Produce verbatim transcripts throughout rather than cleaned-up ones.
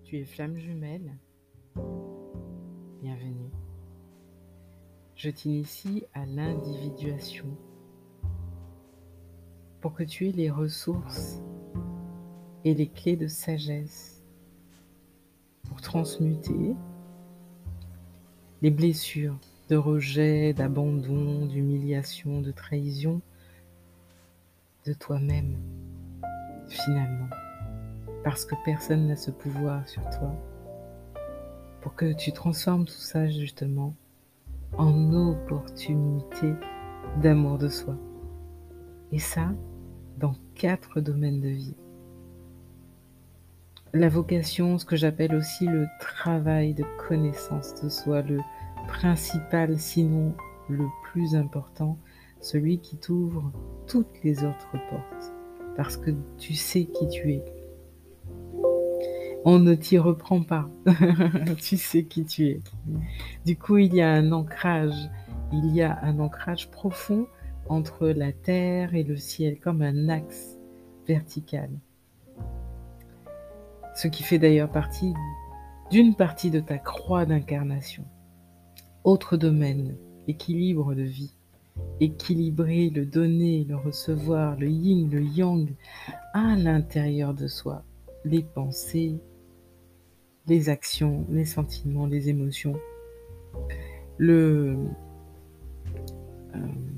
Tu es flamme jumelle, bienvenue. Je t'initie à l'individuation pour que tu aies les ressources et les clés de sagesse pour transmuter les blessures de rejet, d'abandon, d'humiliation, de trahison de toi-même, finalement. Parce que personne n'a ce pouvoir sur toi. Pour que tu transformes tout ça, justement, en opportunité d'amour de soi. Et ça, dans quatre domaines de vie. La vocation, ce que j'appelle aussi le travail de connaissance de soi, le principal, sinon le plus important, celui qui t'ouvre toutes les autres portes, parce que tu sais qui tu es. On ne t'y reprend pas, tu sais qui tu es. Du coup, il y a un ancrage, il y a un ancrage profond entre la terre et le ciel, comme un axe vertical. Ce qui fait d'ailleurs partie d'une partie de ta croix d'incarnation. Autre domaine, équilibre de vie. Équilibrer le donner, le recevoir, le yin, le yang à l'intérieur de soi. Les pensées, les actions, les sentiments, les émotions. Le, euh,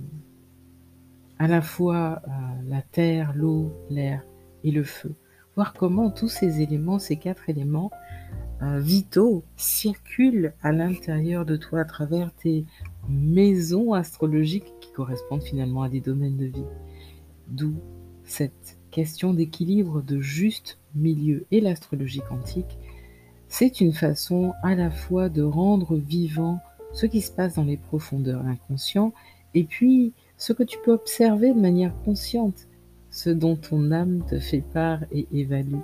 à la fois euh, la terre, l'eau, l'air et le feu. Voir comment tous ces éléments, ces quatre éléments euh, vitaux circulent à l'intérieur de toi à travers tes maisons astrologiques qui correspondent finalement à des domaines de vie. D'où cette question d'équilibre, de juste milieu. Et l'astrologie quantique, c'est une façon à la fois de rendre vivant ce qui se passe dans les profondeurs inconscientes et puis ce que tu peux observer de manière consciente, ce dont ton âme te fait part et évalue.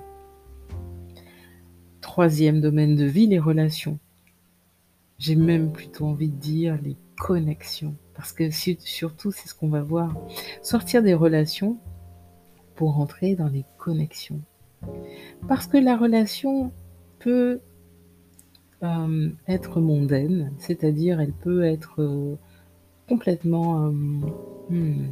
Troisième domaine de vie, les relations. J'ai même plutôt envie de dire les connexions, parce que surtout c'est ce qu'on va voir. Sortir des relations pour entrer dans les connexions. Parce que la relation peut euh, être mondaine, c'est-à-dire elle peut être euh, complètement euh, hmm,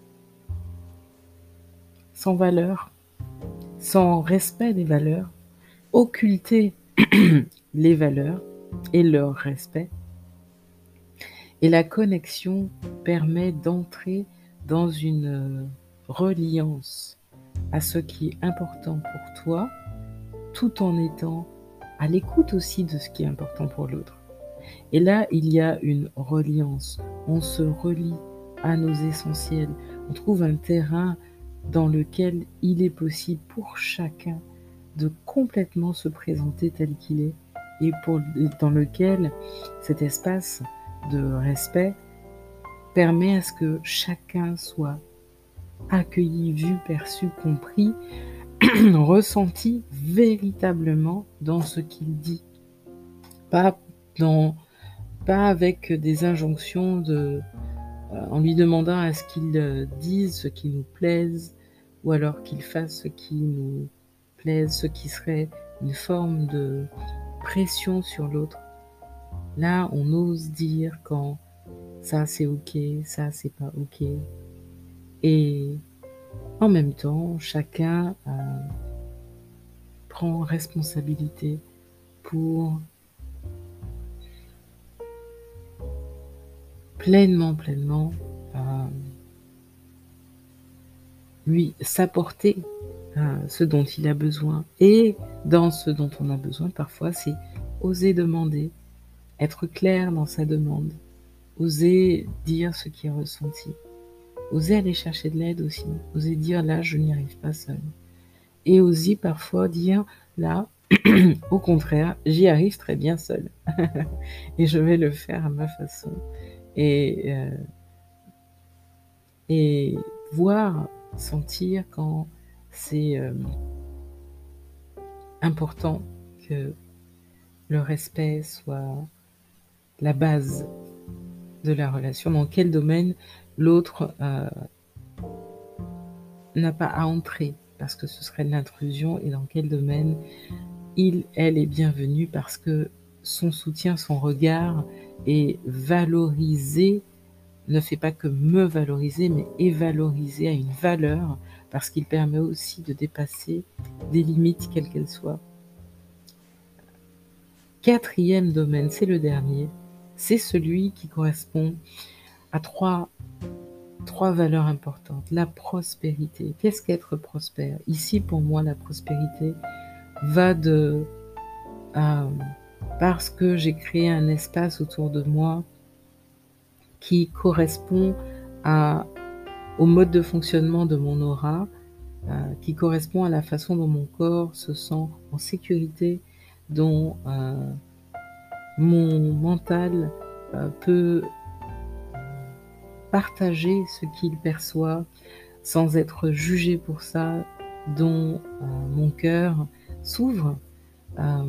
sans valeur, sans respect des valeurs, occulter les valeurs et leur respect. Et la connexion permet d'entrer dans une reliance à ce qui est important pour toi, tout en étant à l'écoute aussi de ce qui est important pour l'autre. Et là, il y a une reliance. On se relie à nos essentiels. On trouve un terrain dans lequel il est possible pour chacun de complètement se présenter tel qu'il est et pour, dans lequel cet espace de respect permet à ce que chacun soit accueilli, vu, perçu, compris, ressenti véritablement dans ce qu'il dit. Pas, dans, pas avec des injonctions de, euh, en lui demandant à ce qu'il euh, dise ce qui nous plaise ou alors qu'il fasse ce qui nous plaise, ce qui serait une forme de pression sur l'autre. Là, on ose dire quand ça c'est ok, ça c'est pas ok. Et en même temps, chacun euh, prend responsabilité pour pleinement, pleinement euh, lui s'apporter euh, ce dont il a besoin. Et dans ce dont on a besoin, parfois, c'est oser demander, être clair dans sa demande, oser dire ce qui est ressenti, oser aller chercher de l'aide aussi, oser dire là, je n'y arrive pas seul. Et oser parfois dire là, au contraire, j'y arrive très bien seul. Et je vais le faire à ma façon. Et, euh, et voir, sentir quand c'est euh, important que le respect soit la base de la relation, dans quel domaine l'autre euh, n'a pas à entrer, parce que ce serait de l'intrusion, et dans quel domaine il, elle est bienvenue parce que son soutien, son regard est valorisé, ne fait pas que me valoriser, mais est valorisé à une valeur parce qu'il permet aussi de dépasser des limites quelles qu'elles soient. Quatrième domaine, c'est le dernier, c'est celui qui correspond à trois, trois valeurs importantes. La prospérité. Qu'est-ce qu'être prospère? Ici, pour moi, la prospérité va de... Euh, parce que j'ai créé un espace autour de moi qui correspond à, au mode de fonctionnement de mon aura, euh, qui correspond à la façon dont mon corps se sent en sécurité, dont euh, mon mental euh, peut partager ce qu'il perçoit sans être jugé pour ça, dont euh, mon cœur s'ouvre, euh,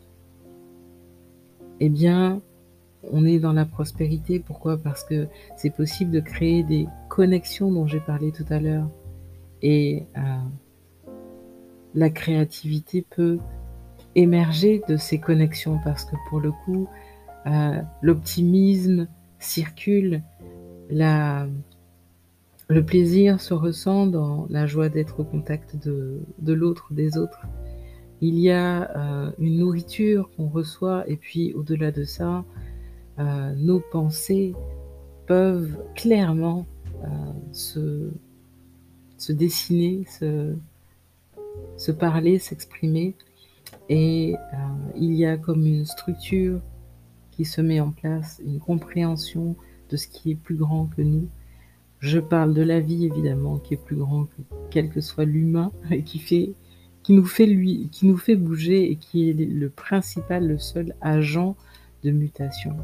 eh bien, on est dans la prospérité. Pourquoi? Parce que c'est possible de créer des connexions dont j'ai parlé tout à l'heure. Et euh, la créativité peut émerger de ces connexions parce que pour le coup, euh, l'optimisme circule, la, le plaisir se ressent dans la joie d'être au contact de, de l'autre, des autres. Il y a euh, une nourriture qu'on reçoit et puis au-delà de ça, euh, nos pensées peuvent clairement euh, se, se dessiner, se, se parler, s'exprimer. Et euh, il y a comme une structure qui se met en place, une compréhension de ce qui est plus grand que nous. Je parle de la vie, évidemment, qui est plus grand que quel que soit l'humain, et qui, fait, qui, nous fait lui, qui nous fait bouger et qui est le principal, le seul agent de mutation.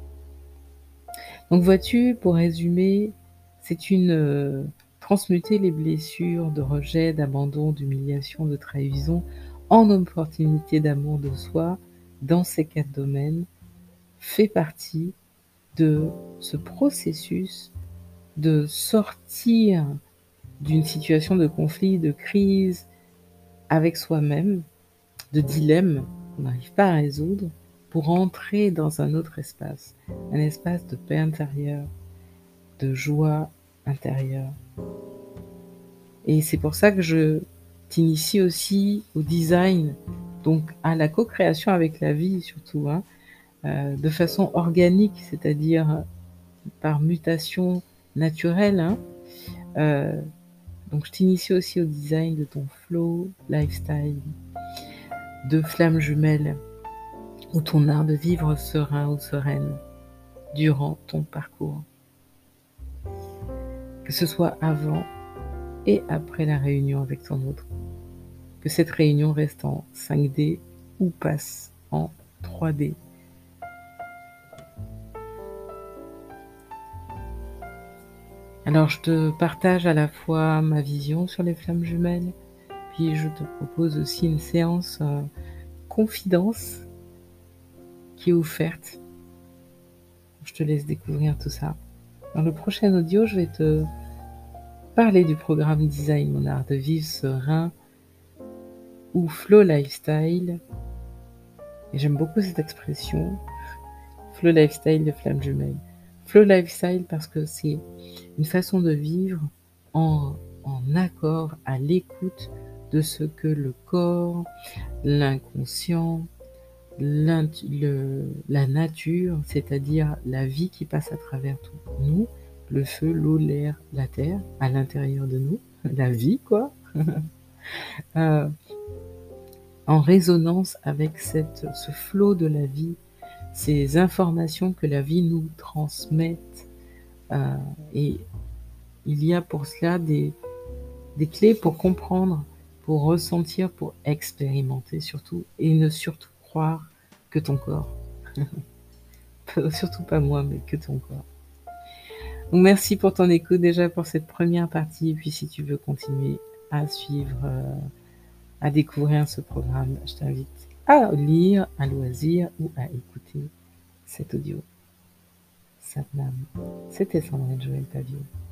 Donc vois-tu, pour résumer, c'est une... Euh, transmuter les blessures de rejet, d'abandon, d'humiliation, de trahison en opportunité d'amour de soi dans ces quatre domaines fait partie de ce processus de sortir d'une situation de conflit, de crise avec soi-même, de dilemme qu'on n'arrive pas à résoudre, pour entrer dans un autre espace, un espace de paix intérieure, de joie intérieure. Et c'est pour ça que je t'initie aussi au design, donc à la co-création avec la vie surtout, hein, euh, de façon organique, c'est-à-dire par mutation naturelle. Hein, euh, donc je t'initie aussi au design de ton flow lifestyle, de flamme jumelle, ou ton art de vivre serein ou sereine durant ton parcours. Que ce soit avant et après la réunion avec ton autre. Que cette réunion reste en cinq D ou passe en trois D. Alors je te partage à la fois ma vision sur les flammes jumelles, puis je te propose aussi une séance euh, confidence qui est offerte. Je te laisse découvrir tout ça. Dans le prochain audio, je vais te parler du programme Design Mon Art de Vivre Serein ou Flow Lifestyle. Et j'aime beaucoup cette expression, Flow Lifestyle de flamme jumelle. Flow Lifestyle parce que c'est une façon de vivre en, en accord, à l'écoute de ce que le corps, l'inconscient, le, la nature, c'est-à-dire la vie qui passe à travers tout nous, le feu, l'eau, l'air, la terre, à l'intérieur de nous, la vie quoi, euh, en résonance avec cette, ce flot de la vie, ces informations que la vie nous transmet. Euh, et il y a pour cela des, des clés pour comprendre, pour ressentir, pour expérimenter surtout, et ne surtout croire que ton corps. Surtout pas moi, mais que ton corps. Donc merci pour ton écoute déjà pour cette première partie. Et puis si tu veux continuer à suivre, euh, à découvrir ce programme, je t'invite à lire à loisir ou à écouter cet audio. Satnam. C'était Sandrine Joël Pavio.